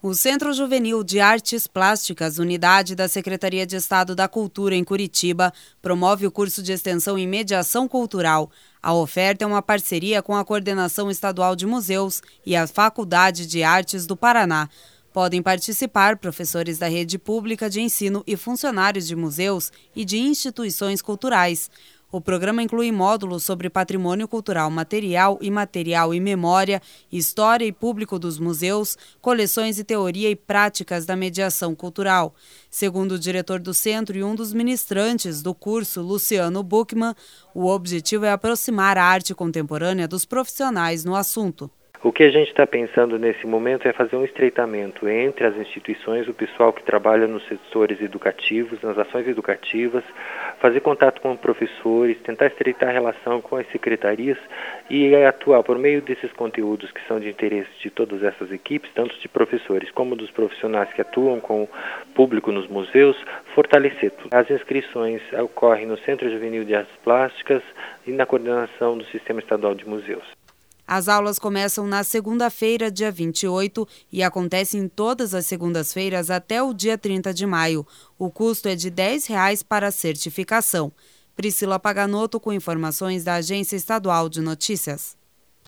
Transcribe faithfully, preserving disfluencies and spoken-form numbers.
O Centro Juvenil de Artes Plásticas, unidade da Secretaria de Estado da Cultura em Curitiba, promove o curso de extensão em mediação cultural. A oferta é uma parceria com a Coordenação Estadual de Museus e a Faculdade de Artes do Paraná. Podem participar professores da rede pública de ensino e funcionários de museus e de instituições culturais. O programa inclui módulos sobre patrimônio cultural material, imaterial e memória, história e público dos museus, coleções e teoria e práticas da mediação cultural. Segundo o diretor do centro e um dos ministrantes do curso, Luciano Buchmann, o objetivo é aproximar a arte contemporânea dos profissionais no assunto. O que a gente está pensando nesse momento é fazer um estreitamento entre as instituições, o pessoal que trabalha nos setores educativos, nas ações educativas, fazer contato com professores, tentar estreitar a relação com as secretarias e atuar por meio desses conteúdos que são de interesse de todas essas equipes, tanto de professores como dos profissionais que atuam com o público nos museus, fortalecer tudo. As inscrições ocorrem no Centro Juvenil de Artes Plásticas e na coordenação do Sistema Estadual de Museus. As aulas começam na segunda-feira, dia vinte e oito, e acontecem todas as segundas-feiras até o dia trinta de maio. O custo é de dez reais para a certificação. Priscila Paganotto com informações da Agência Estadual de Notícias.